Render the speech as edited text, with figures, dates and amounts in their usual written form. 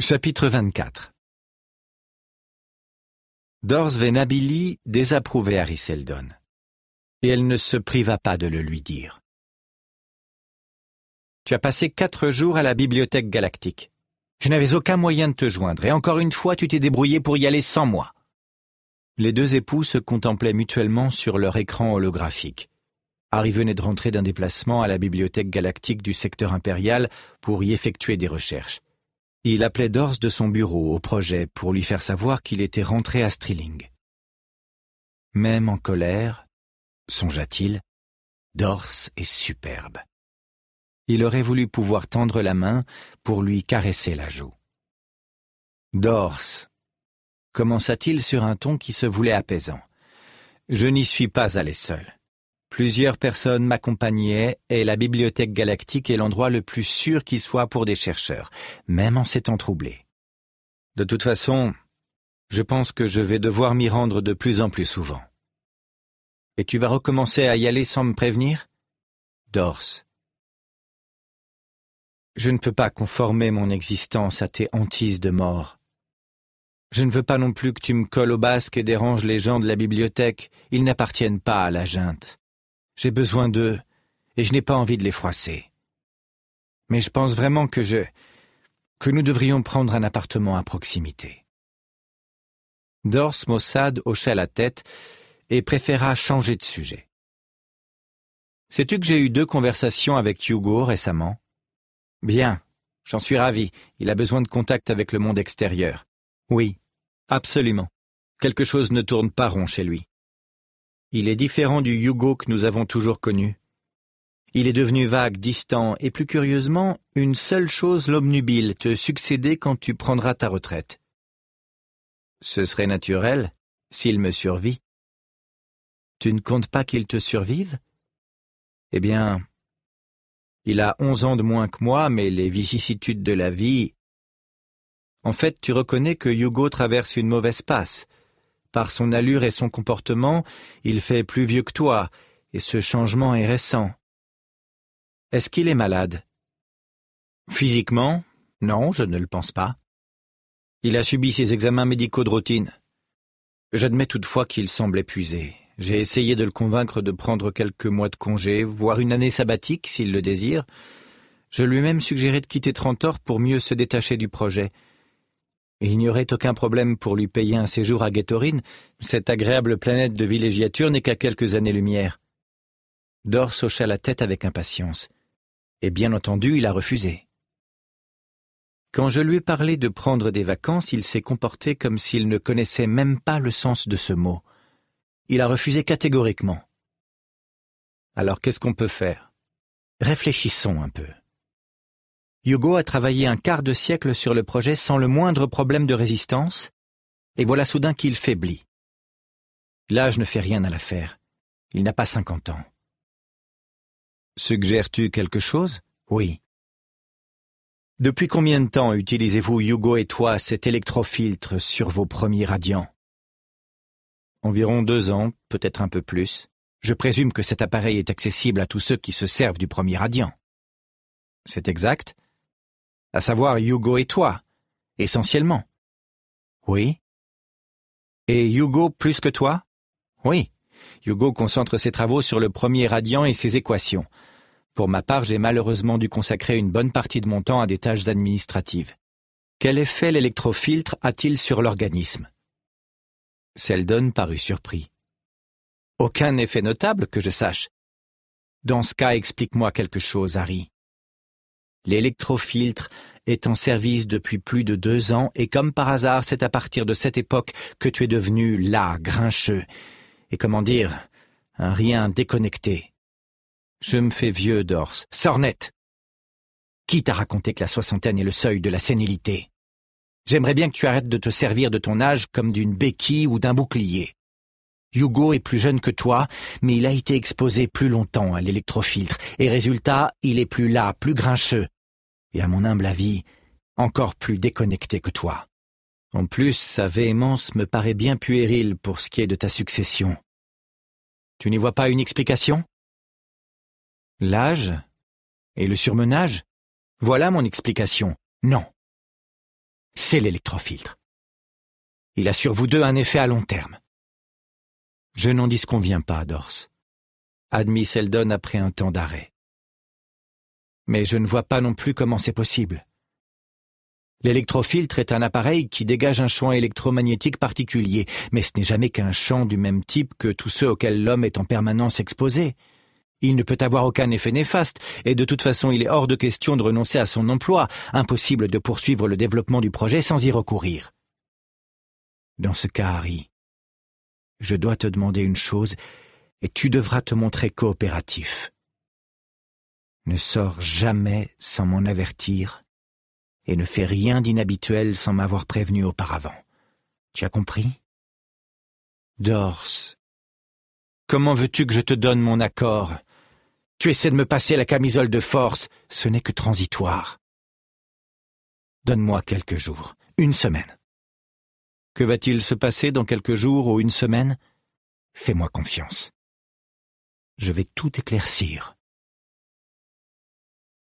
Chapitre 24. Dors Venabili désapprouvait Hari Seldon, et elle ne se priva pas de le lui dire. « Tu as passé 4 jours à la bibliothèque galactique. Je n'avais aucun moyen de te joindre, et encore une fois tu t'es débrouillé pour y aller sans moi. » Les deux époux se contemplaient mutuellement sur leur écran holographique. Hari venait de rentrer d'un déplacement à la bibliothèque galactique du secteur impérial pour y effectuer des recherches. Il appelait Dors de son bureau au projet pour lui faire savoir qu'il était rentré à Strilling. Même en colère, songea-t-il, Dors est superbe. Il aurait voulu pouvoir tendre la main pour lui caresser la joue. « Dors », commença-t-il sur un ton qui se voulait apaisant. « Je n'y suis pas allé seul. Plusieurs personnes m'accompagnaient et la bibliothèque galactique est l'endroit le plus sûr qui soit pour des chercheurs, même en ces temps troublés. De toute façon, je pense que je vais devoir m'y rendre de plus en plus souvent. Et tu vas recommencer à y aller sans me prévenir ? Dors. Je ne peux pas conformer mon existence à tes hantises de mort. Je ne veux pas non plus que tu me colles au basque et déranges les gens de la bibliothèque. Ils n'appartiennent pas à la junte. J'ai besoin d'eux, et je n'ai pas envie de les froisser. Mais je pense vraiment que nous devrions prendre un appartement à proximité. » Dors Maussade hocha la tête et préféra changer de sujet. « Sais-tu que j'ai eu 2 conversations avec Hugo récemment ? Bien, j'en suis ravi, il a besoin de contact avec le monde extérieur. Oui, absolument. Quelque chose ne tourne pas rond chez lui. Il est différent du Hugo que nous avons toujours connu. Il est devenu vague, distant, et plus curieusement, une seule chose l'obnubile, te succéder quand tu prendras ta retraite. Ce serait naturel, s'il me survit. Tu ne comptes pas qu'il te survive ? Eh bien, il a 11 ans de moins que moi, mais les vicissitudes de la vie... En fait, tu reconnais que Hugo traverse une mauvaise passe. Par son allure et son comportement, il fait plus vieux que toi, et ce changement est récent. Est-ce qu'il est malade ? Physiquement, non, je ne le pense pas. Il a subi ses examens médicaux de routine. J'admets toutefois qu'il semble épuisé. J'ai essayé de le convaincre de prendre quelques mois de congé, voire une année sabbatique, s'il le désire. Je lui ai même suggéré de quitter Trantor pour mieux se détacher du projet. Il n'y aurait aucun problème pour lui payer un séjour à Gétorine. Cette agréable planète de villégiature n'est qu'à quelques années-lumière. Dors hocha la tête avec impatience. Et bien entendu, il a refusé. Quand je lui ai parlé de prendre des vacances, il s'est comporté comme s'il ne connaissait même pas le sens de ce mot. Il a refusé catégoriquement. Alors qu'est-ce qu'on peut faire ? Réfléchissons un peu. Hugo a travaillé un quart de siècle sur le projet sans le moindre problème de résistance, et voilà soudain qu'il faiblit. L'âge ne fait rien à l'affaire. Il n'a pas 50 ans. Suggères-tu quelque chose ? Oui. Depuis combien de temps utilisez-vous, Hugo et toi, cet électrofiltre sur vos premiers radiants ? Environ 2 ans, peut-être un peu plus. Je présume que cet appareil est accessible à tous ceux qui se servent du premier radiant. C'est exact ? À savoir Hugo et toi, essentiellement. Oui. Et Hugo plus que toi ? Oui. Hugo concentre ses travaux sur le premier radiant et ses équations. Pour ma part, j'ai malheureusement dû consacrer une bonne partie de mon temps à des tâches administratives. Quel effet l'électrofiltre a-t-il sur l'organisme ? Seldon parut surpris. Aucun effet notable que je sache. Dans ce cas, explique-moi quelque chose, Hari. L'électrofiltre est en service depuis plus de 2 ans et comme par hasard, c'est à partir de cette époque que tu es devenu là, grincheux. Et comment dire, un rien déconnecté. Je me fais vieux, Dors. Sors net. Qui t'a raconté que la 60aine est le seuil de la sénilité ? J'aimerais bien que tu arrêtes de te servir de ton âge comme d'une béquille ou d'un bouclier. Hugo est plus jeune que toi, mais il a été exposé plus longtemps à l'électrofiltre, et résultat, il est plus là, plus grincheux. Et à mon humble avis, encore plus déconnecté que toi. En plus, sa véhémence me paraît bien puérile pour ce qui est de ta succession. Tu n'y vois pas une explication ? L'âge ? Et le surmenage ? Voilà mon explication. Non. c'est l'électrofiltre. Il a sur vous deux un effet à long terme. Je n'en disconviens pas, Dors, admit Seldon après un temps d'arrêt. Mais je ne vois pas non plus comment c'est possible. L'électrofiltre est un appareil qui dégage un champ électromagnétique particulier, mais ce n'est jamais qu'un champ du même type que tous ceux auxquels l'homme est en permanence exposé. Il ne peut avoir aucun effet néfaste, et de toute façon il est hors de question de renoncer à son emploi, impossible de poursuivre le développement du projet sans y recourir. Dans ce cas, Harry, je dois te demander une chose, et tu devras te montrer coopératif. Ne sors jamais sans m'en avertir, et ne fais rien d'inhabituel sans m'avoir prévenu auparavant. Tu as compris? Dors, comment veux-tu que je te donne mon accord? Tu essaies de me passer la camisole de force, ce n'est que transitoire. Donne-moi quelques jours, une semaine. Que va-t-il se passer dans quelques jours ou une semaine? Fais-moi confiance. Je vais tout éclaircir.